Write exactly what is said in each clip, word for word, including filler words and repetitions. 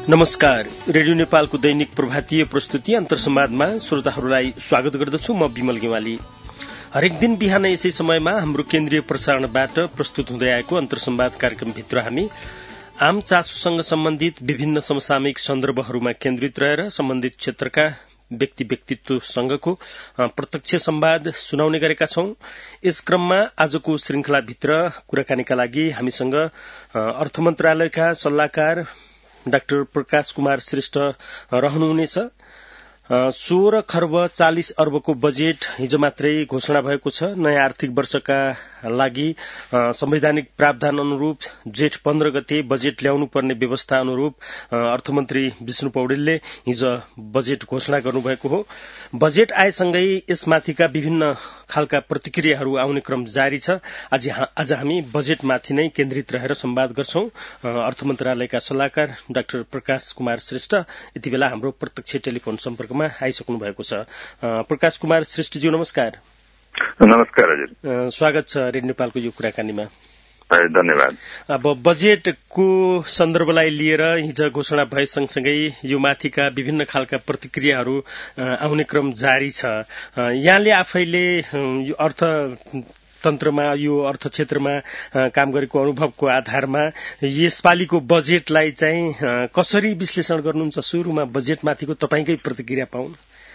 नमस्कार, रेडियो नेपालको दैनिक प्रभातीय प्रस्तुति अन्तर्संवादमा श्रोताहरूलाई स्वागत गर्दछु। म विमल गेवाली। हरेक दिन बिहान यसै समयमा हाम्रो केन्द्रीय प्रसारणबाट प्रस्तुत हुँदै आएको अन्तर्संवाद कार्यक्रमभित्र हामी आम चासोसँग सम्बन्धित विभिन्न समसामयिक सन्दर्भहरूमा केन्द्रित रहेर सम्बन्धित क्षेत्रका व्यक्ति व्यक्तित्वसँगको प्रत्यक्ष संवाद सुनाउने गरेका छौं। यस क्रममा आजको श्रृंखलाभित्र कुराकानीका लागि हामीसँग अर्थ मन्त्रालयका सल्लाहकार डाक्टर प्रकाश कुमार श्रेष्ठ रहनुहुनेछ। सोह्र खर्ब चालिस अर्बको बजेट हिजो मात्रै घोषणा भएको छ। नयाँ आर्थिक वर्षका लागि संवैधानिक प्रावधान अनुरूप जेठ पन्ध्र गते बजेट ल्याउनु पर्ने व्यवस्था अनुरूप अर्थमन्त्री विष्णु पौडेलले हिजो बजेट घोषणा गर्नुभएको हो। बजेट आएसँगै यसमाथिका विभिन्न खालका प्रतिक्रियाहरू आउने क्रम जारी छ। आज आज हामी बजेटमाथि नै केन्द्रित रहेर संवाद गर्छौं। अर्थ मन्त्रालयका सल्लाहकार डाक्टर प्रकाश कुमार श्रेष्ठ यति बेला हाम्रो प्रत्यक्ष टेलिफोन सम्पर्कमा आइसक्नु भएको छ। प्रकाश कुमार श्रेष्ठज्यू नमस्कार। नमस्कार हजुर, स्वागत छ रेडियो नेपालको यो कुराकानीमा। धन्यवाद। अब बजेटको सन्दर्भलाई लिएर हिजो घोषणा भए सँगसँगै यो माथिका विभिन्न खालका प्रतिक्रियाहरू आउने क्रम जारी छ। यहाँले आफैले यो अर्थ तन्त्रमा यो अर्थ क्षेत्रमा काम गरेको अनुभवको आधारमा यसपालिको बजेटलाई चाहिँ कसरी विश्लेषण गर्नुहुन्छ? सुरुमा बजेटमाथिको तपाईकै प्रतिक्रिया पाउन।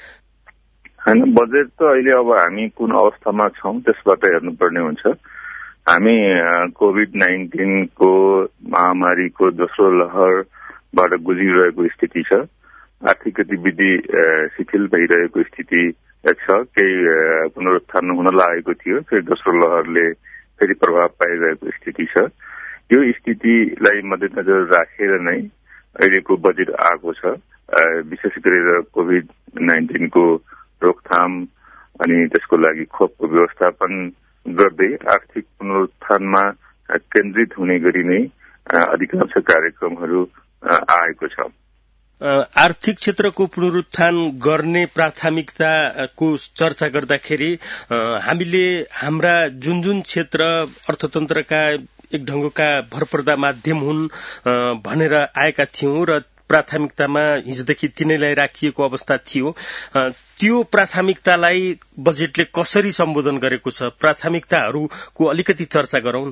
हैन, बजेट त अहिले अब हामी कुन अवस्थामा छौं त्यसबाट हेर्नुपर्ने हुन्छ। हामी कोभिड नाइन्टिनको महामारीको दोस्रो लहरबाट गुज्रिरहेको स्थिति छ। आर्थिक गतिविधि शिथिल भइरहेको स्थिति छ। केही पुनरुत्थान हुन लागेको थियो, फेरि दोस्रो लहरले फेरि प्रभाव पाइरहेको स्थिति छ। यो स्थितिलाई मध्यनजर राखेर नै अहिलेको बजेट आएको छ। विशेष गरेर कोभिड नाइन्टिनको रोकथाम अनि त्यसको लागि खोपको व्यवस्थापन गर्दै आर्थिक पुनरुत्थानमा केन्द्रित हुने गरी नै अधिकांश कार्यक्रमहरू आएको छ। आर्थिक क्षेत्रको पुनरुत्थान गर्ने प्राथमिकताको चर्चा गर्दाखेरि हामीले हाम्रा जुन जुन क्षेत्र अर्थतन्त्रका एक ढंगका भरपर्दा माध्यम हुन् भनेर आएका थियौं र प्राथमिकतामा हिजोदेखि तिनैलाई राखिएको अवस्था थियो, त्यो प्राथमिकतालाई बजेटले कसरी सम्बोधन गरेको छ? प्राथमिकताहरूको अलिकति चर्चा गरौं न।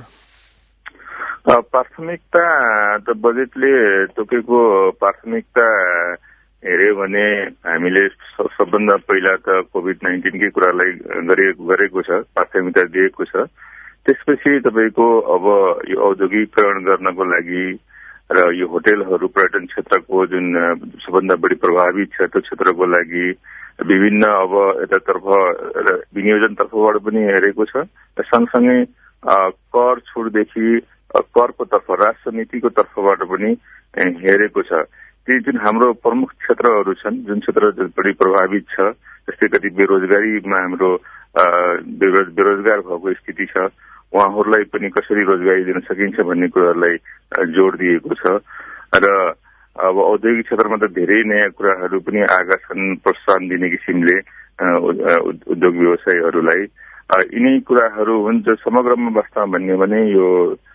प्राथमिकता त बजेटले तोकेको प्राथमिकता हेर्यो भने हामीले सबभन्दा पहिला त कोभिड नाइन्टिनकै कुरालाई गरेको छ, प्राथमिकता दिएको छ। त्यसपछि तपाईँको अब यो औद्योगिकरण गर्नको लागि र यो होटेलहरू पर्यटन क्षेत्रको जुन सबभन्दा बढी प्रभावित छ त्यो क्षेत्रको लागि विभिन्न अब यतातर्फ विनियोजनतर्फबाट पनि हेरेको छ। सँगसँगै कर छुटदेखि करको तर्फ राष्ट्र नीतिको तर्फबाट पनि हेरेको छ। ती जुन हाम्रो प्रमुख क्षेत्रहरू छन्, जुन क्षेत्र बढी प्रभावित छ, जस्तै कति बेरोजगारीमा हाम्रो बेरोजगार भएको स्थिति छ, उहाँहरूलाई पनि कसरी रोजगारी दिन सकिन्छ भन्ने कुराहरूलाई जोड़ दिएको छ। र अब औद्योगिक क्षेत्रमा त धेरै नयाँ कुराहरू पनि आएका छन्, प्रोत्साहन दिने किसिमले उद्योग व्यवसायहरूलाई। यिनै कुराहरू हुन् जो समग्रमा बस्दा भन्यो भने यो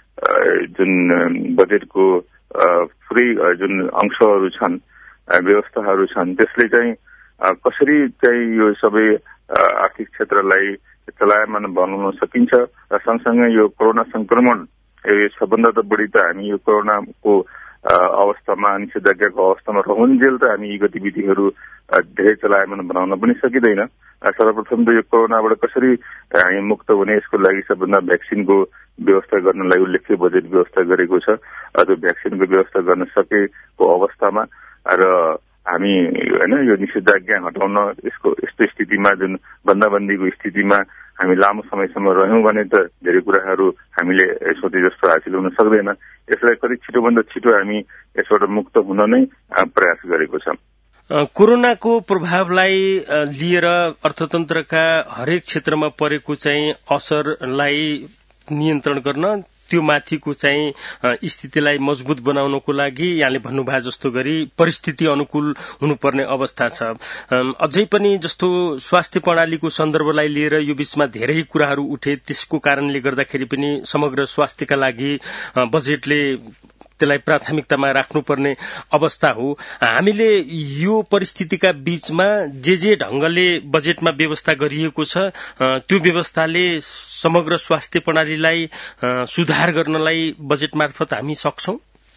जुन बजेटको फ्री जुन अंशहरू छन्, व्यवस्थाहरू छन्, त्यसले चाहिँ कसरी चाहिँ यो सबै आर्थिक क्षेत्रलाई चलायमान बनाउन सकिन्छ र सँगसँगै यो कोरोना संक्रमण सबभन्दा त बढी त हामी यो कोरोनाको अवस्थामा निषेधाज्ञाको अवस्थामा रहन्जेल त हामी यी गतिविधिहरू धेरै चलायमान बनाउन पनि सकिँदैन। सर्वप्रथम त यो कोरोनाबाट कसरी हामी मुक्त हुने यसको लागि सबभन्दा भ्याक्सिनको व्यवस्था गर्नलाई उल्लेख्य बजेट व्यवस्था गरेको छ। त्यो भ्याक्सिनको व्यवस्था गर्न सकेको अवस्थामा र हामी हैन यो निषेधाज्ञा हटाउन यसको यस्तो स्थितिमा जुन बन्दाबन्दीको स्थितिमा हामी लामो समयसम्म रह्यौं भने त धेरै कुराहरू हामीले सोचे जस्तो हासिल हुन सक्दैन। यसलाई कति छिटोभन्दा छिटो हामी यसबाट मुक्त हुन नै प्रयास गरेको छ। कोरोनाको प्रभावलाई लिएर अर्थतन्त्रका हरेक क्षेत्रमा परेको चाहिँ असरलाई नियन्त्रण गर्न, त्यो माथिको चाहिँ स्थितिलाई मजबुत बनाउनको लागि यहाँले भन्नुभयो जस्तो गरी परिस्थिति अनुकूल हुनुपर्ने अवस्था छ। अझै पनि जस्तो स्वास्थ्य प्रणालीको सन्दर्भलाई लिएर यो बीचमा धेरै कुराहरू उठे, त्यसको कारणले गर्दाखेरि पनि समग्र स्वास्थ्यका लागि बजेटले त्यसलाई प्राथमिकतामा राख्नुपर्ने अवस्था हो। हामीले यो परिस्थितिका बीचमा जे जे ढंगले बजेटमा व्यवस्था गरिएको छ त्यो व्यवस्थाले समग्र स्वास्थ्य प्रणालीलाई सुधार गर्नलाई बजेट मार्फत हामी सक्छौं।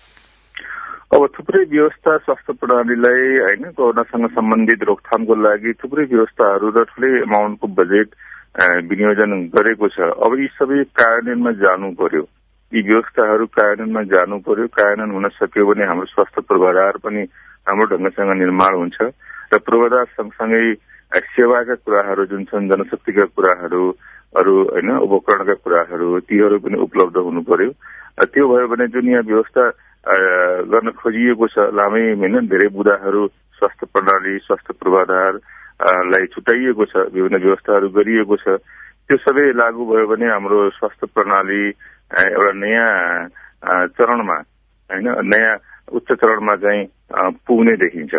अब थुप्रै व्यवस्था स्वास्थ्य प्रणालीलाई हैन कोरोनासँग सम्बन्धित रोकथामको लागि थुप्रै व्यवस्थाहरू र ठूलै अमाउन्टको बजेट विनियोजन गरेको छ। अब यी सबै कार्यान्वयनमा जानु पर्यो, यी व्यवस्थाहरू कार्यान्वयनमा जानु पर्यो। कार्यान्वयन हुन सक्यो भने हाम्रो स्वास्थ्य पूर्वाधार पनि राम्रो ढंगसँग निर्माण हुन्छ र पूर्वाधार सँगसँगै सेवाका कुराहरू जुन छन्, जनशक्तिका कुराहरू, अरू हैन उपकरणका कुराहरू, तीहरू पनि उपलब्ध हुनु पर्यो। त्यो भयो भने जुन यहाँ व्यवस्था गर्न खोजिएको छ लामै हैन धेरै बुदाहरू स्वास्थ्य प्रणाली, स्वास्थ्य पूर्वाधार लाई छुट्याइएको छ, विभिन्न व्यवस्थाहरू गरिएको छ, त्यो सबै लागू भयो भने हाम्रो स्वास्थ्य प्रणाली एउटा नयाँ चरणमा हैन नयाँ उच्च चरणमा चाहिँ पुग्ने देखिन्छ।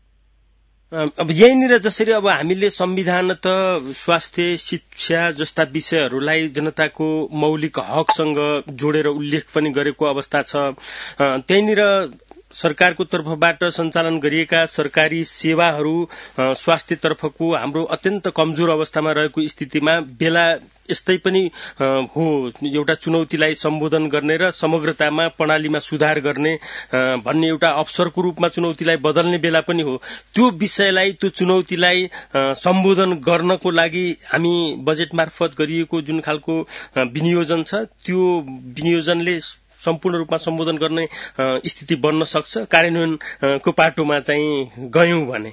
अब यहीँनिर जसरी अब हामीले संविधान त स्वास्थ्य शिक्षा जस्ता विषयहरूलाई जनताको मौलिक हकसँग जोडेर उल्लेख पनि गरेको अवस्था छ, त्यहीँनिर सरकारको तर्फबाट सञ्चालन गरिएका सरकारी सेवाहरू स्वास्थ्य तर्फको हाम्रो अत्यन्त कमजोर अवस्थामा रहेको स्थितिमा बेला यस्तै पनि हो, एउटा चुनौतीलाई सम्बोधन गर्ने र समग्रतामा प्रणालीमा सुधार गर्ने भन्ने एउटा अवसरको रूपमा चुनौतीलाई बदल्ने बेला पनि हो। त्यो विषयलाई, त्यो चुनौतीलाई सम्बोधन गर्नको लागि हामी बजेट मार्फत गरिएको जुन खालको विनियोजन छ त्यो विनियोजनले सम्पूर्ण रूपमा सम्बोधन गर्ने स्थिति बन्न सक्छ कार्यान्वयनको पाटोमा चाहिँ गयौं भने।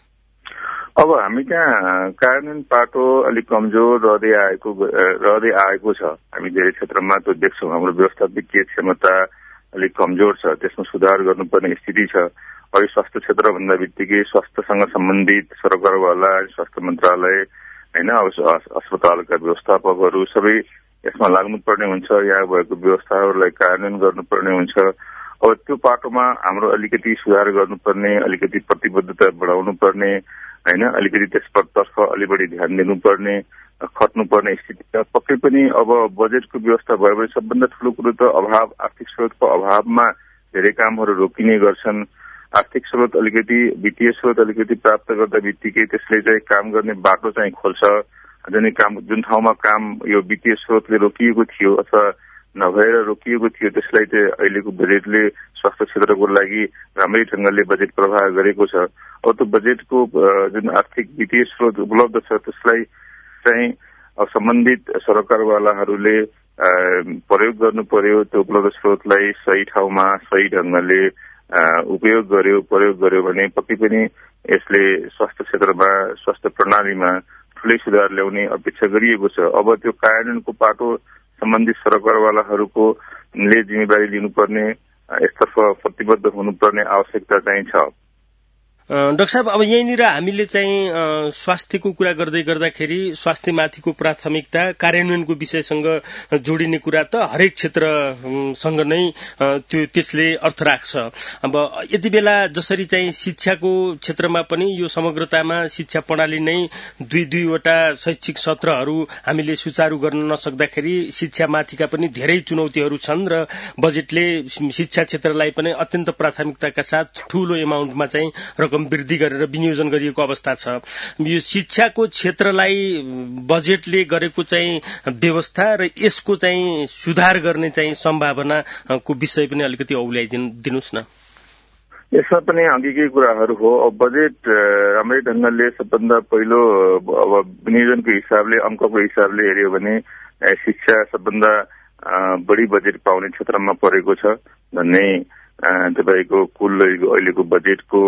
अब हामी कहाँ कार्यान्वयन पाटो अलिक कमजोर रहँदै आएको रहँदै आएको छ। हामी धेरै क्षेत्रमा त्यो देख्छौं। हाम्रो व्यवस्थापकीय क्षमता अलिक कमजोर छ, त्यसमा सुधार गर्नुपर्ने स्थिति छ। अहिले स्वास्थ्य क्षेत्र भन्दा बित्तिकै स्वास्थ्यसँग सम्बन्धित सरकारवाला, स्वास्थ्य मन्त्रालय हैन अस्पतालका व्यवस्थापकहरू सबै यसमा लाग्नुपर्ने हुन्छ। यहाँ भएको व्यवस्थाहरूलाई कार्यान्वयन गर्नुपर्ने हुन्छ। अब त्यो पाटोमा हाम्रो अलिकति सुधार गर्नुपर्ने, अलिकति प्रतिबद्धता बढाउनु पर्ने हैन, अलिकति त्यसतर्फ अलि बढी ध्यान दिनुपर्ने, खट्नुपर्ने स्थिति छ। पक्कै पनि अब बजेटको व्यवस्था भयो भने सबभन्दा ठूलो कुरो त अभाव, आर्थिक स्रोतको अभावमा धेरै कामहरू रोकिने गर्छन्। आर्थिक स्रोत अलिकति, वित्तीय स्रोत अलिकति प्राप्त गर्दा बित्तिकै त्यसले चाहिँ काम गर्ने बाटो चाहिँ खोल्छ। जुन काम जुन ठाउँमा काम यो वित्तीय स्रोतले रोकिएको थियो अथवा नभएर रोकिएको थियो त्यसलाई चाहिँ अहिलेको बजेटले स्वास्थ्य क्षेत्रको लागि राम्रै ढंगले बजेट प्रवाह गरेको छ। अब त्यो बजेटको जुन आर्थिक वित्तीय स्रोत उपलब्ध छ त्यसलाई चाहिँ सम्बन्धित सरकारवालाहरूले प्रयोग गर्नु पर्यो। त्यो उपलब्ध स्रोतलाई सही ठाउँमा सही ढंगले उपयोग गर्यो, प्रयोग गर्यो भने पक्कै पनि यसले स्वास्थ्य क्षेत्रमा, स्वास्थ्य प्रणालीमा ठूलै सुधार ल्याउने अपेक्षा गरिएको छ। अब त्यो कार्यान्वयनको पाटो सम्बन्धित सरकारवालाहरूको ले जिम्मेवारी लिनुपर्ने, यसतर्फ प्रतिबद्ध हुनुपर्ने आवश्यकता चाहिँ छ। डाक्टर साहब, अब यहीँनिर हामीले चाहिँ स्वास्थ्यको कुरा गर्दै गर्दाखेरि स्वास्थ्यमाथिको प्राथमिकता कार्यान्वयनको विषयसँग जोडिने कुरा त हरेक क्षेत्रसँग नै त्यो त्यसले अर्थ राख्छ। अब यति बेला जसरी चाहिँ शिक्षाको क्षेत्रमा पनि यो समग्रतामा शिक्षा प्रणाली नै दुई दुईवटा शैक्षिक सत्रहरू हामीले सुचारू गर्न नसक्दाखेरि शिक्षामाथिका पनि धेरै चुनौतीहरू छन् र बजेटले शिक्षा क्षेत्रलाई पनि अत्यन्त प्राथमिकताका साथ ठूलो एमाउन्टमा चाहिँ रकम वृद्धि गरेर विनियोजन गरिएको अवस्था छ। यो शिक्षाको क्षेत्रलाई बजेटले गरेको चाहिँ व्यवस्था र यसको चाहिँ सुधार गर्ने चाहिँ सम्भावनाको विषय पनि अलिकति औल्याइदिनुस् न। यसमा पनि अघिकै कुराहरू हो। अब बजेट राम्रै ढंगले सबभन्दा पहिलो अब विनियोजनको हिसाबले, अंकको हिसाबले हेर्यो भने शिक्षा सबभन्दा बढी बजेट पाउने क्षेत्रमा परेको छ भन्ने तपाईको कुल अहिलेको बजेटको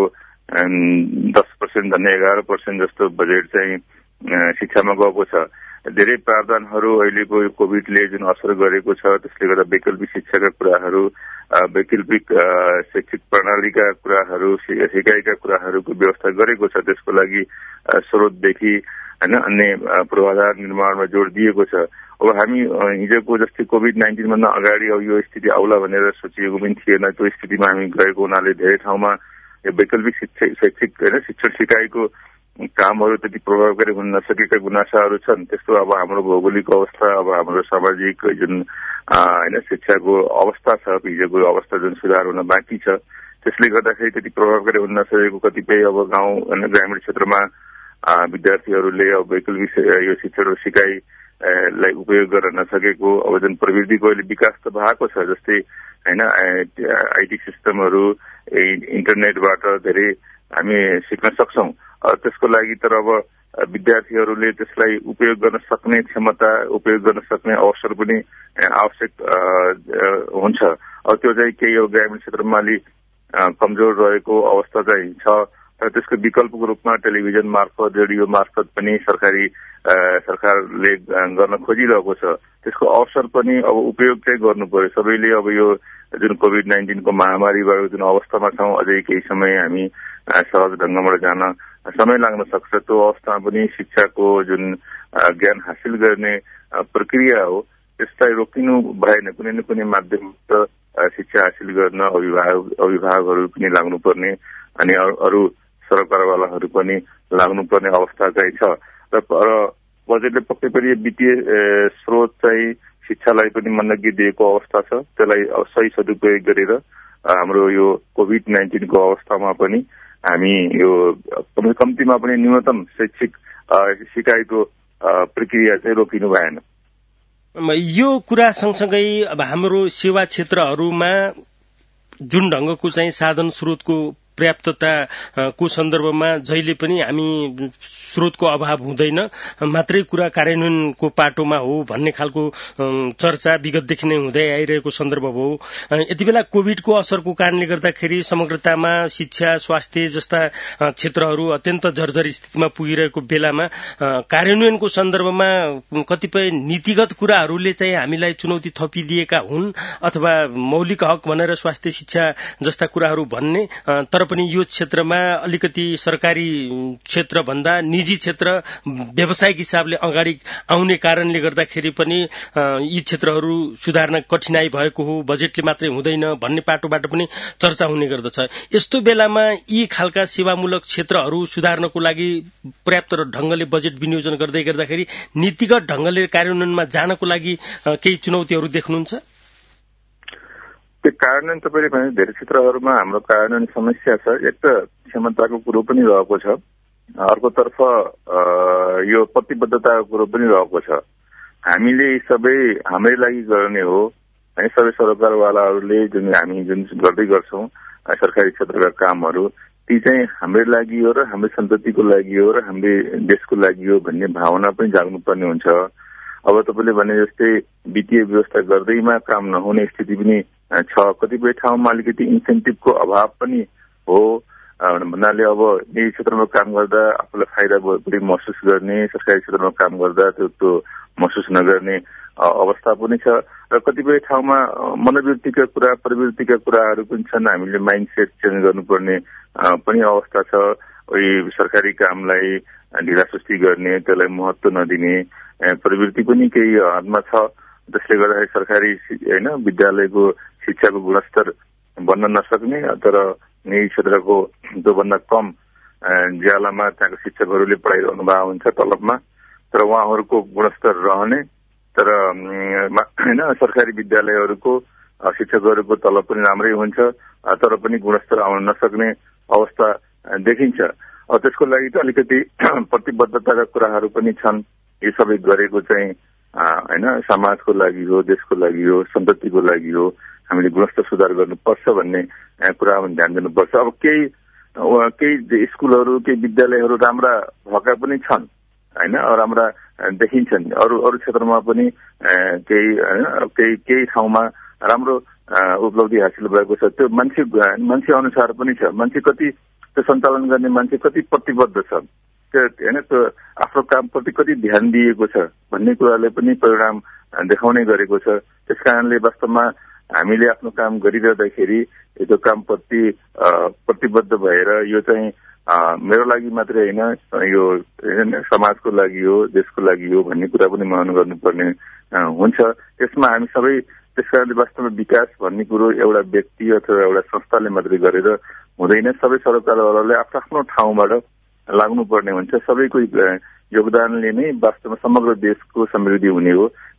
दस पर्सेन्ट भन्ने एघार पर्सेन्ट जस्तो बजेट चाहिँ शिक्षामा गएको छ। धेरै प्रावधानहरू अहिलेको कोभिडले जुन असर गरेको छ त्यसले गर्दा वैकल्पिक शिक्षाका कुराहरू, वैकल्पिक शैक्षिक प्रणालीका कुराहरू, सिकाइका कुराहरूको व्यवस्था गरेको छ। त्यसको लागि स्रोतदेखि हैन अन्य पूर्वाधार निर्माणमा जोड दिएको छ। अब हामी हिजोको जस्तै कोभिड नाइन्टिन भन्दा अगाडि अब यो स्थिति आउला भनेर सोचिएको पनि थिएन। त्यो स्थितिमा हामी गएको हुनाले धेरै ठाउँमा यो वैकल्पिक शैक्षिक होइन शिक्षण सिकाइको कामहरू त्यति प्रभावकारी हुन नसकेका गुनासाहरू छन्। त्यस्तो अब हाम्रो भौगोलिक अवस्था, अब हाम्रो सामाजिक जुन होइन शिक्षाको अवस्था छ, हिजोको अवस्था जुन सुधार हुन बाँकी छ, त्यसले गर्दाखेरि त्यति प्रभावकारी हुन नसकेको कतिपय अब गाउँ होइन ग्रामीण क्षेत्रमा विद्यार्थीहरूले अब वैकल्पिक यो शिक्षण र सिकाइलाई उपयोग गर्न नसकेको, अब जुन प्रविधिको अहिले विकास त भएको छ, जस्तै होइन आइटी सिस्टमहरू इन्टरनेटबाट धेरै हामी सिक्न सक्छौँ। त्यसको लागि तर अब विद्यार्थीहरूले त्यसलाई उपयोग गर्न सक्ने क्षमता, उपयोग गर्न सक्ने अवसर पनि आवश्यक हुन्छ। अब त्यो चाहिँ केही अब ग्रामीण क्षेत्रमा अलि कमजोर रहेको अवस्था चाहिँ छ। र त्यसको विकल्पको रूपमा टेलिभिजन मार्फत, रेडियो मार्फत पनि सरकारी सरकारले गर्न खोजिरहेको छ। त्यसको अवसर पनि अब उपयोग चाहिँ गर्नु पर्यो सबैले। अब यो जुन कोभिड नाइन्टिनको महामारीबाट जुन अवस्थामा छौँ, अझै केही समय हामी सहज ढङ्गबाट जान समय लाग्न सक्छ। त्यो अवस्थामा पनि शिक्षाको जुन ज्ञान हासिल गर्ने प्रक्रिया हो त्यसलाई रोकिनु भएन। कुनै न कुनै माध्यमबाट शिक्षा हासिल गर्न अभिभावक अभिभावकहरू पनि लाग्नुपर्ने अनि अरू सरकारवालाहरू पनि लाग्नुपर्ने अवस्था चाहिँ छ। र बजेटले पक्कै पनि वित्तीय स्रोत चाहिँ शिक्षालाई पनि मन्दगी दिएको अवस्था छ। त्यसलाई सही सदुपयोग गरेर हाम्रो यो कोभिड नाइन्टिनको अवस्थामा पनि हामी यो कम्तीमा पनि न्यूनतम शैक्षिक सिकाइको प्रक्रिया चाहिँ रोकिनु भएन। यो कुरा सँगसँगै अब हाम्रो सेवा क्षेत्रहरूमा जुन ढंगको चाहिँ साधन स्रोतको पर्याप्तताको सन्दर्भमा जहिले पनि हामी स्रोतको अभाव हुँदैन, मात्रै कुरा कार्यान्वयनको पाटोमा हो भन्ने खालको चर्चा विगतदेखि नै हुँदै आइरहेको सन्दर्भ हो। यति बेला कोभिडको असरको कारणले गर्दाखेरि समग्रतामा शिक्षा, स्वास्थ्य जस्ता क्षेत्रहरू अत्यन्त जर्जर स्थितिमा पुगिरहेको बेलामा कार्यान्वयनको सन्दर्भमा कतिपय नीतिगत कुराहरूले चाहिँ हामीलाई चुनौती थपिदिएका हुन् अथवा मौलिक हक भनेर स्वास्थ्य शिक्षा जस्ता कुराहरू भन्ने, तर पनि यो क्षेत्रमा अलिकति सरकारी क्षेत्र भन्दा निजी क्षेत्र व्यावसायिक हिसाबले अगाडि आउने कारणले गर्दाखेरि पनि यी क्षेत्रहरू सुधार्न कठिनाई भएको हो, बजेटले मात्रै हुँदैन भन्ने पाटोबाट पनि चर्चा हुने गर्दछ। यस्तो बेलामा यी खालका सेवामूलक क्षेत्रहरू सुधार्नको लागि पर्याप्त ढंगले बजेट विनियोजन गर्दै गर्दाखेरि नीतिगत ढंगले कार्यान्वयनमा जानको लागि केही चुनौतीहरू देख्नुहुन्छ? त्यो कार्यान्वयन तपाईँले भने धेरै क्षेत्रहरूमा हाम्रो कार्यान्वयन समस्या छ। एक त क्षमताको कुरो पनि रहेको छ, अर्कोतर्फ यो प्रतिबद्धताको कुरो पनि रहेको छ। हामीले सबै हाम्रै लागि गर्ने हो है, सबै सरकारवालाहरूले जुन हामी जुन गर्दै गर्छौँ सरकारी क्षेत्रका कामहरू, ती चाहिँ हाम्रै लागि हो र हाम्रो सन्ततिको लागि हो र हाम्रो देशको लागि हो भन्ने भावना पनि जाग्नुपर्ने हुन्छ। अब तपाईँले भने जस्तै वित्तीय व्यवस्था गर्दैमा काम नहुने स्थिति पनि छ। कतिपय ठाउँमा अलिकति इन्सेन्टिभको अभाव पनि हो भन्नाले अब निजी क्षेत्रमा काम गर्दा आफूलाई फाइदा बढी महसुस गर्ने, सरकारी क्षेत्रमा काम गर्दा त्यो त्यो महसुस नगर्ने अवस्था पनि छ। र कतिपय ठाउँमा मनोवृत्तिका कुरा, प्रवृत्तिका कुराहरू पनि छन्। हामीले माइन्डसेट चेन्ज गर्नुपर्ने पनि अवस्था छ। सरकारी कामलाई ढिलासुस्ती गर्ने, त्यसलाई महत्त्व नदिने प्रवृत्ति पनि केही हदमा छ। त्यसले गर्दाखेरि सरकारी होइन विद्यालयको शिक्षाको गुणस्तर बन्न नसक्ने, तर निजी क्षेत्रको त्योभन्दा कम ज्यालामा त्यहाँको शिक्षकहरूले पढाइरहनु भएको हुन्छ तलबमा, तर उहाँहरूको गुणस्तर रहने, तर होइन सरकारी विद्यालयहरूको शिक्षकहरूको तलब पनि राम्रै हुन्छ, तर पनि गुणस्तर आउन नसक्ने अवस्था देखिन्छ। अब त्यसको लागि त अलिकति प्रतिबद्धताका कुराहरू पनि छन्। यो सबै गरेको चाहिँ होइन समाजको लागि हो, देशको लागि हो, सन्ततिको लागि हो, हामीले गुणस्तर सुधार गर्नुपर्छ भन्ने कुरामा ध्यान दिनुपर्छ। अब केही केही स्कुलहरू, केही विद्यालयहरू राम्रा भएका पनि छन् होइन, राम्रा देखिन्छन्। अरू अरू क्षेत्रमा पनि केही होइन केही केही ठाउँमा राम्रो उपलब्धि हासिल भएको छ। त्यो मान्छे मान्छे अनुसार पनि छ। मान्छे कति त्यो सञ्चालन गर्ने मान्छे कति प्रतिबद्ध छ, त्यो होइन त्यो आफ्नो कामप्रति कति ध्यान दिएको छ भन्ने कुराले पनि परिणाम देखाउने गरेको छ। त्यस कारणले वास्तवमा हामीले आफ्नो काम गरिरहँदाखेरि यो कामप्रति प्रतिबद्ध भएर यो चाहिँ मेरो लागि मात्रै होइन, यो समाजको लागि हो, देशको लागि हो भन्ने कुरा पनि मनन गर्नुपर्ने हुन्छ। त्यसमा हामी सबै त्यस कारणले वास्तवमा विकास भन्ने कुरो एउटा व्यक्ति अथवा एउटा संस्थाले मात्रै गरेर हुँदैन। सबै सरकारवालाले आफ्नो आफ्नो ठाउँबाट लाग्नुपर्ने हुन्छ। सबैको योगदानले नै वास्तवमा समग्र देशको समृद्धि हुने हो।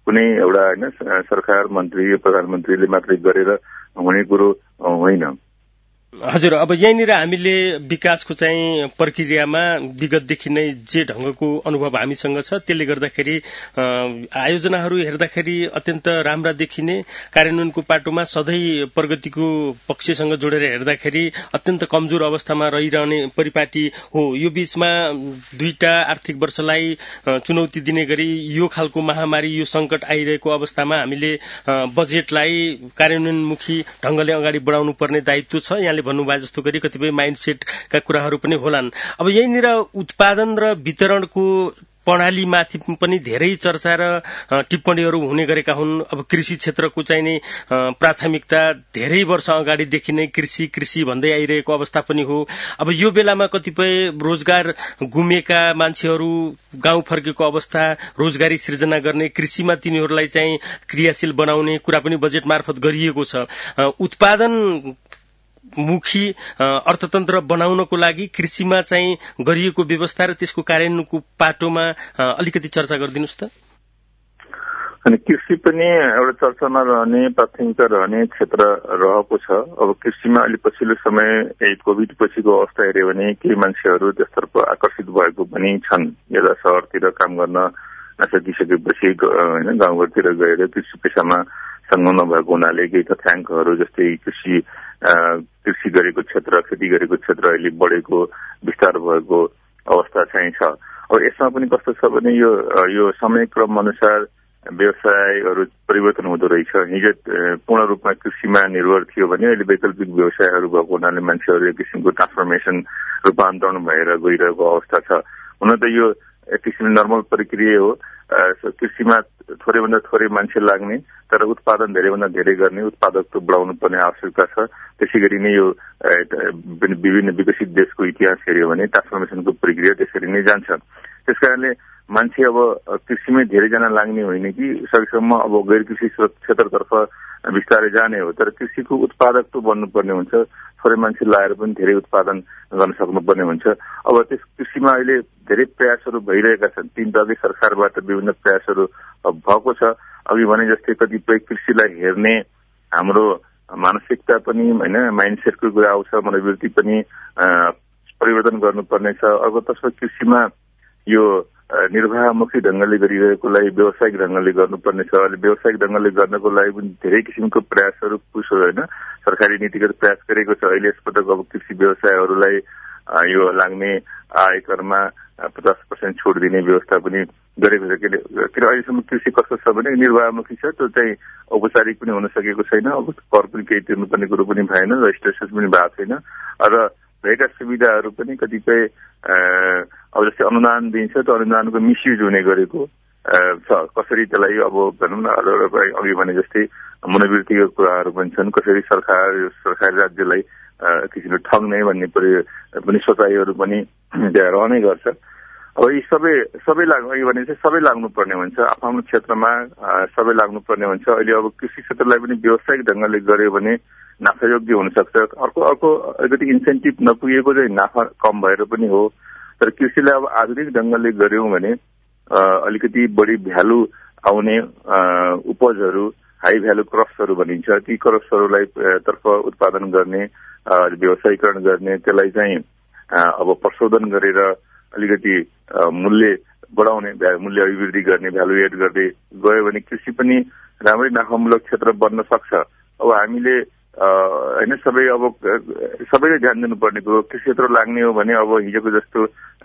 कुनै एउटा होइन सरकार मन्त्री प्रधानमन्त्रीले मात्रै गरेर हुने कुरो होइन। हजुर, अब यहीँनिर हामीले विकासको चाहिँ प्रक्रियामा विगतदेखि नै जे ढंगको अनुभव हामीसँग छ त्यसले गर्दाखेरि आयोजनाहरू हेर्दाखेरि अत्यन्त राम्रा देखिने, कार्यान्वयनको पाटोमा सधैँ प्रगतिको पक्षसँग जोडेर हेर्दाखेरि अत्यन्त कमजोर अवस्थामा रहिरहने परिपाटी हो। यो बीचमा दुईटा आर्थिक वर्षलाई चुनौती दिने गरी यो खालको महामारी, यो संकट आइरहेको अवस्थामा हामीले बजेटलाई कार्यान्वयनमुखी ढंगले अगाडि बढाउनु पर्ने दायित्व छ। यहाँले भन्नुभयो जस्तो गरी कतिपय माइन्डसेटका कुराहरू पनि होलान्। अब यहीँनिर उत्पादन र वितरणको प्रणालीमाथि पनि धेरै चर्चा र टिप्पणीहरू हुने गरेका हुन्। अब कृषि क्षेत्रको चाहिँ नै प्राथमिकता धेरै वर्ष अगाडिदेखि नै कृषि कृषि भन्दै आइरहेको अवस्था पनि हो। अब यो बेलामा कतिपय रोजगार गुमेका मान्छेहरू गाउँ फर्केको अवस्था, रोजगारी सृजना गर्ने, कृषिमा तिनीहरूलाई चाहिँ क्रियाशील बनाउने कुरा पनि बजेट मार्फत गरिएको छ। उत्पादन मुखी अर्थतन्त्र बनाउनको लागि कृषिमा चाहिँ गरिएको व्यवस्था र त्यसको कार्यान्वयनको पाटोमा अलिकति चर्चा गरिदिनुहोस् त। अनि कृषि पनि एउटा चर्चामा रहने, प्राथमिकता रहने क्षेत्र रहेको छ। अब कृषिमा अहिले पछिल्लो समय कोभिड पछिको अवस्था हेऱ्यो भने केही मान्छेहरू त्यसतर्फ आकर्षित भएको पनि छन्। यता शहरतिर काम गर्न नसकिसकेपछि होइन गाउँघरतिर गएर कृषि पेसामा संलग्न भएको हुनाले केही तथ्याङ्कहरू जस्तै कृषि कृषि गरेको क्षेत्र, खेती गरेको क्षेत्र अहिले बढेको, विस्तार भएको अवस्था चाहिँ छ। अब यसमा पनि कस्तो छ भने यो यो समयक्रम अनुसार व्यवसायहरू परिवर्तन हुँदो रहेछ। हिजो पूर्ण रूपमा कृषिमा निर्भर थियो भने अहिले वैकल्पिक व्यवसायहरू भएको हुनाले मान्छेहरू एक किसिमको ट्रान्सफर्मेसन, रूपान्तरण भएर गइरहेको अवस्था छ। हुन त यो एक किसिमले नर्मल प्रक्रिया हो। कृषिमा थोरैभन्दा थोरै मान्छे लाग्ने तर उत्पादन धेरैभन्दा धेरै गर्ने, उत्पादकत्व बढाउनु पर्ने आवश्यकता छ। त्यसै गरी नै यो विभिन्न विकसित देशको इतिहास हेऱ्यो भने ट्रान्सफर्मेसनको प्रक्रिया त्यसरी नै जान्छ। त्यसकारणले मान्छे अब कृषिमै धेरैजना लाग्ने होइन कि सकेसम्म अब गैर कृषि क्षेत्रतर्फ बिस्तारै जाने हो। तर कृषिको उत्पादकत्व बढ्नुपर्ने हुन्छ। थोरै मान्छे लाएर पनि धेरै उत्पादन गर्न सक्नुपर्ने हुन्छ। अब त्यस कृषिमा अहिले धेरै प्रयासहरू भइरहेका छन्। तीन तहकै सरकारबाट विभिन्न प्रयासहरू भएको छ। अघि भने जस्तै कतिपय कृषिलाई हेर्ने हाम्रो मानसिकता पनि होइन माइन्डसेटको कुरा आउँछ, मनोवृत्ति पनि परिवर्तन गर्नुपर्ने छ। अर्कोतर्फ कृषिमा यो निर्वाहमुखी ढंगले गरिरहेकोलाई व्यावसायिक ढंगले गर्नुपर्ने छ। अहिले व्यावसायिक ढंगले गर्नको लागि पनि धेरै किसिमको प्रयासहरू पुस होइन सरकारी नीतिगत प्रयास गरेको छ। अहिले यसपटक अब कृषि व्यवसायहरूलाई यो लाग्ने आयकरमा पचास पर्सेन्ट छुट दिने व्यवस्था पनि गरेको छ। किन अहिलेसम्म कृषि कस्तो छ भने निर्वाहमुखी छ, त्यो चाहिँ औपचारिक पनि हुन सकेको छैन। अब कर पनि केही तिर्नुपर्ने कुरो पनि भएन, रजिस्ट्रेसन पनि भएको छैन। र भएका सुविधाहरू पनि कतिपय अब जस्तै अनुदान दिन्छ, त्यो अनुदानको मिसयुज हुने गरेको छ। कसरी त्यसलाई अब भनौँ न अघि भने जस्तै मनोवृत्तिको कुराहरू पनि छन्। कसरी सरकार सरकारी राज्यलाई किसिमले ठग्ने भन्ने पनि सोचाइहरू पनि रहने गर्छ। अब यी सबै सबै लाग्नु अघि भने चाहिँ सबै लाग्नुपर्ने हुन्छ। आफ्नो क्षेत्रमा सबै लाग्नुपर्ने हुन्छ। अहिले अब कृषि क्षेत्रलाई पनि व्यावसायिक ढंगले गर्यो भने नाफायोग्य हुन सक्छ। अर्को अर्को अलिकति इन्सेन्टिभ नपुगेको चाहिँ नाफा कम भएर पनि हो। तर कृषिलाई अब आधुनिक ढंगले गर्यौं भने अलिकति बढी भ्यालु आउने उपजहरू, हाई भ्यालु क्रप्सहरू भनिन्छ, ती क्रप्सहरूलाई तर्फ उत्पादन गर्ने, व्यवसायीकरण गर्ने, त्यसलाई चाहिँ अब प्रशोधन गरेर अलिकति मूल्य बढाउने, मूल्य अभिवृद्धि गर्ने, भ्यालु एड गर्दै गयो भने कृषि पनि राम्रै नाफामूलक क्षेत्र बन्न सक्छ। अब हामीले होइन सबै अब सबैले ध्यान दिनुपर्ने कुरो कृषि क्षेत्र लाग्ने हो भने अब हिजोको जस्तो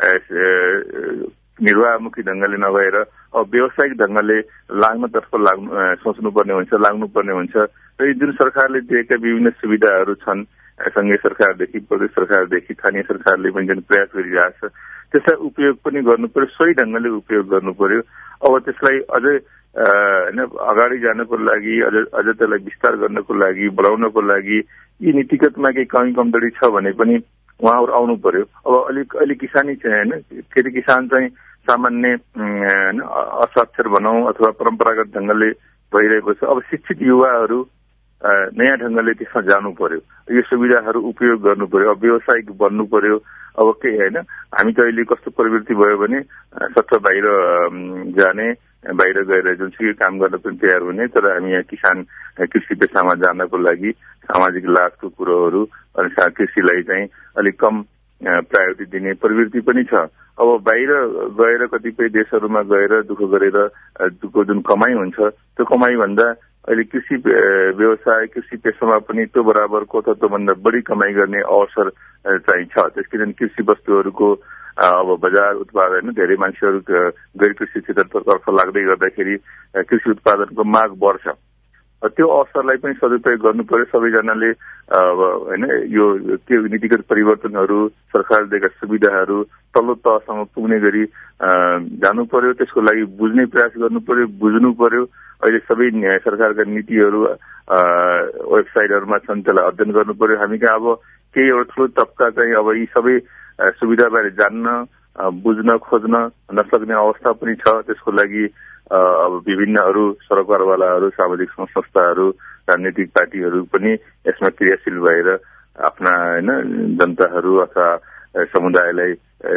निर्वाहमुखी ढंगले नभएर अब व्यावसायिक ढंगले लाग्नतर्फ लाग्नु सोच्नुपर्ने हुन्छ, लाग्नुपर्ने हुन्छ। र यी जुन सरकारले दिएका विभिन्न सुविधाहरू छन्, संघीय सरकारदेखि प्रदेश सरकारदेखि स्थानीय सरकारले पनि जुन प्रयास गरिरहेको छ, त्यसलाई उपयोग पनि गर्नु पर्यो, सही ढंगले उपयोग गर्नु पर्यो। अब त्यसलाई अझै होइन अगाडि जानको लागि, अझ अझ त्यसलाई विस्तार गर्नको लागि, बढाउनको लागि यी नीतिगतमा केही कमी कमजोरी छ भने पनि उहाँहरू आउनु पर्यो। अब अलिक अहिले किसानी चाहिँ होइन खेती किसान चाहिँ सामान्य असाक्षर भनौँ अथवा परम्परागत ढंगले भइरहेको छ। अब शिक्षित युवाहरू नयाँ ढंगले त्यसमा जानु पर्यो, यो सुविधाहरू उपयोग गर्नु पर्यो, अब व्यावसायिक बन्नु पर्यो। अब के होइन, हामी त अहिले कस्तो प्रवृत्ति भयो भने सट्ट बाहिर जाने, बाहिर गएर जुनसुकै काम गर्न पनि तयार हुने, तर हामी यहाँ किसान कृषि पेसामा जानको लागि सामाजिक लाभको कुरोहरू अनि कृषिलाई चाहिँ अलिक कम प्रायोरिटी दिने प्रवृत्ति पनि छ। अब बाहिर गएर कतिपय देशहरूमा गएर दुःख गरेर जुन कमाई हुन्छ त्यो कमाई भन्दा अहिले कृषि व्यवसाय कृषि पेसामा पनि त्यो बराबरको अथवा त्योभन्दा बढी कमाई गर्ने अवसर चाहिँ छ। त्यसकारण कृषि वस्तुहरूको अब बजार उत्पादन धेरै मान्छेहरू गैर कृषि क्षेत्रतर्फ लाग्दै गर्दाखेरि कृषि उत्पादनको माग बढ्छ। त्यो अवसरलाई पनि सदुपयोग गर्नु पर्यो सबैजनाले। अब होइन यो के नीतिगत परिवर्तनहरू सरकारले दिएका सुविधाहरू तल्लो तहसम्म पुग्ने गरी जानु पर्यो, त्यसको लागि बुझ्ने प्रयास गर्नु पर्यो, बुझ्नु पर्यो। अहिले सबै सरकारका नीतिहरू वेबसाइटहरूमा छन्, त्यसलाई अध्ययन गर्नु पर्यो। हामी कहाँ अब केही एउटा ठुलो तबका चाहिँ अब यी सबै सुविधाबारे जान्न बुझ्न खोज्न नसक्ने अवस्था पनि छ। त्यसको लागि अब विभिन्न अरू सरकारवालाहरू सामाजिक संस्थाहरू राजनीतिक पार्टीहरू पनि यसमा क्रियाशील भएर आफ्ना होइन जनताहरू अथवा समुदायलाई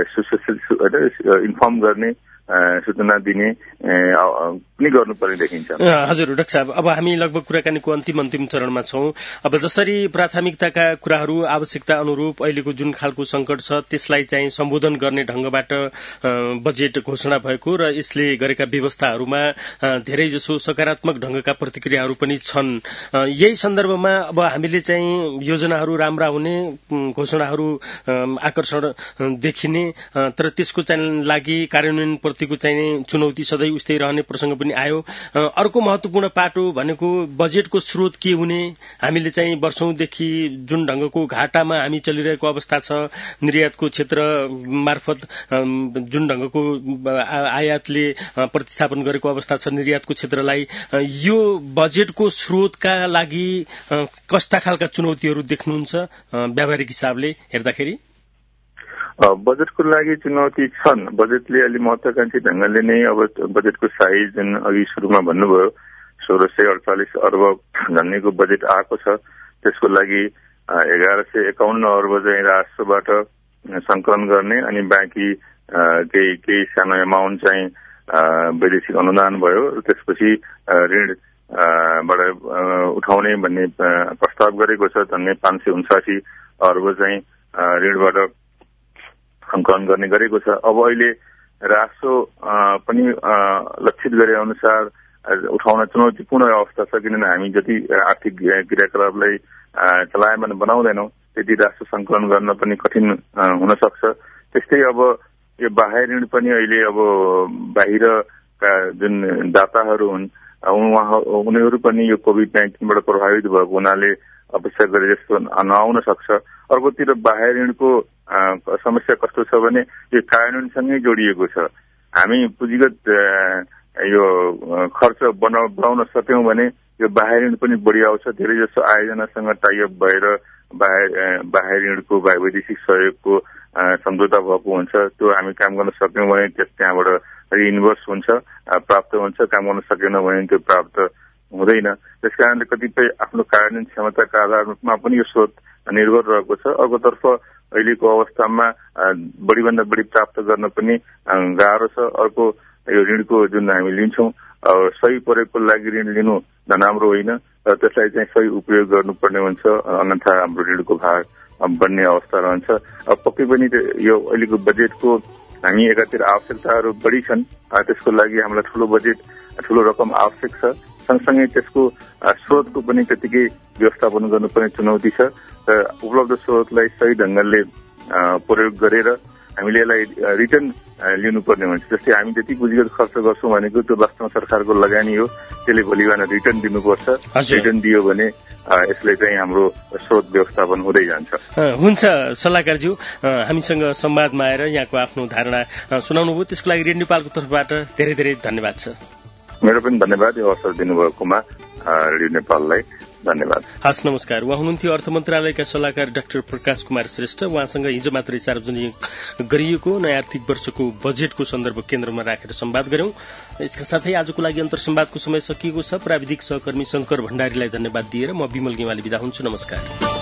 इन्फर्म गर्ने सूचना दिने पनि गर्नुपर्ने देखिन्छ। हजुर डाक्टर साहब, अब हामी लगभग कुराकानीको अन्तिम अन्तिम चरणमा छौं। अब जसरी प्राथमिकताका कुराहरू आवश्यकता अनुरूप अहिलेको जुन खालको संकट छ त्यसलाई चाहिँ सम्बोधन गर्ने ढंगबाट बजेट घोषणा भएको र यसले गरेका व्यवस्थाहरूमा धेरै जसो सकारात्मक ढंगका प्रतिक्रियाहरू पनि छन्। यही सन्दर्भमा अब हामीले चाहिँ योजनाहरू राम्रा हुने, घोषणाहरू आकर्षण देखिने, तर त्यसको चाहिँ लागि कार्यान्वयन प्रतिको चाहिँ चुनौती सधैँ उस्तै रहने प्रसंग पनि आयो। अर्को महत्वपूर्ण पाटो भनेको बजेटको स्रोत के हुने। हामीले चाहिँ वर्षौंदेखि जुन ढंगको घाटामा हामी चलिरहेको अवस्था छ, निर्यातको क्षेत्र मार्फत जुन ढंगको आयातले प्रतिस्थापन गरेको अवस्था छ निर्यातको क्षेत्रलाई, यो बजेटको स्रोतका लागि कस्ता खालका चुनौतीहरू देख्नुहुन्छ व्यावहारिक हिसाबले हेर्दाखेरि? बजेटको लागि चुनौती छन्। बजेटले अलि महत्वाकांक्षी ढंगले नै अब बजेटको साइज जुन अघि सुरुमा भन्नुभयो सोह्र सय अडचालिस अर्ब झन्डैको बजेट आएको छ। त्यसको लागि एघार सय एकाउन्न अर्ब चाहिँ राष्ट्रबाट संकलन गर्ने अनि बाँकी केही केही सानो एमाउन्ट चाहिँ वैदेशिक अनुदान भयो। त्यसपछि ऋणबाट उठाउने भन्ने प्रस्ताव गरेको छ। झन्डै पाँच सय उन्साठी अर्ब चाहिँ ऋणबाट संकलन गर्ने गरेको छ। अब अहिले राष्ट्र पनि लक्षित गरे अनुसार उठाउन चुनौतीपूर्ण अवस्था छ, किनभने हामी जति आर्थिक क्रियाकलापलाई चलायमान बनाउँदैनौँ त्यति राष्ट्र संकलन गर्न पनि कठिन हुन सक्छ। त्यस्तै अब यो बाह्य ऋण पनि अहिले अब बाहिरका जुन दाताहरू हुन् उनीहरू पनि यो कोभिड नाइन्टिनबाट प्रभावित भएको हुनाले अपेक्षा गरे जस्तो नआउन सक्छ। अर्कोतिर बाह्य ऋणको समस्या कस्तो छ भने यो कार्यान्वयनसँगै जोडिएको छ। हामी पुँजीगत यो खर्च बढाउन सक्यौं भने यो बाह्य ऋण पनि बढी आउँछ। धेरै जसो आयोजनासँग टाइअप भएर बाह्य बाह्य ऋणको वैदेशिक सहयोगको सम्झौता भएको हुन्छ। त्यो हामी काम गर्न सक्यौं भने त्यस त्यहाँबाट रिइन्भर्स हुन्छ, प्राप्त हुन्छ। काम गर्न सकेनौं भने त्यो प्राप्त हुँदैन। त्यसकारणले कतिपय आफ्नो कार्यान्वयन क्षमताका आधारमा पनि यो स्रोत निर्भर रहेको छ। अर्कोतर्फ अहिलेको अवस्थामा बढीभन्दा बढी प्राप्त गर्न पनि गाह्रो छ। अर्को यो ऋणको जुन हामी लिन्छौं सही प्रयोगको लागि ऋण लिनु नराम्रो होइन, र त्यसलाई चाहिँ सही उपयोग गर्नुपर्ने हुन्छ, अन्यथा हाम्रो ऋणको भार बढ्ने अवस्था रहन्छ। अब पक्कै पनि यो अहिलेको बजेटको हामी एकातिर आवश्यकताहरू बढी छन्, त्यसको लागि हामीलाई ठूलो बजेट ठूलो रकम आवश्यक छ। सँगसँगै त्यसको स्रोतको पनि त्यतिकै व्यवस्थापन गर्नुपर्ने चुनौती छ। र उपलब्ध स्रोतलाई सही ढंगले प्रयोग गरेर हामीले यसलाई रिटर्न लिनुपर्ने हुन्छ। जस्तै हामी जति पुँजीगत खर्च गर्छौं भनेको त्यो वास्तवमा सरकारको लगानी हो, त्यसले भोलि बिहान रिटर्न दिनुपर्छ। रिटर्न दियो भने यसले चाहिँ हाम्रो स्रोत व्यवस्थापन हुँदै जान्छ। हुन्छ सल्लाहकारज्यू, हामीसँग संवादमा आएर यहाँको आफ्नो धारणा सुनाउनु भयो, त्यसको लागि रेडियो नेपालको तर्फबाट धेरै धेरै धन्यवाद छ। मेरो पनि धन्यवाद यो अवसर दिनुभएकोमा रेडियो नेपाललाई। धन्यवाद। हस्, नमस्कार। उहाँ हुनुहुन्थ्यो अर्थ मन्त्रालयका सल्लाहकार डाक्टर प्रकाश कुमार श्रेष्ठ। उहाँसँग हिजो मात्रै सार्वजनिक गरिएको नयाँ आर्थिक वर्षको बजेटको सन्दर्भ केन्द्रमा राखेर संवाद गर्यौं। यसका साथै आजको लागि अन्तर संवादको समय सकिएको छ। प्राविधिक सहकर्मी शंकर भण्डारीलाई धन्यवाद दिएर म विमल गेवाली बिदा हुन्छु। नमस्कार।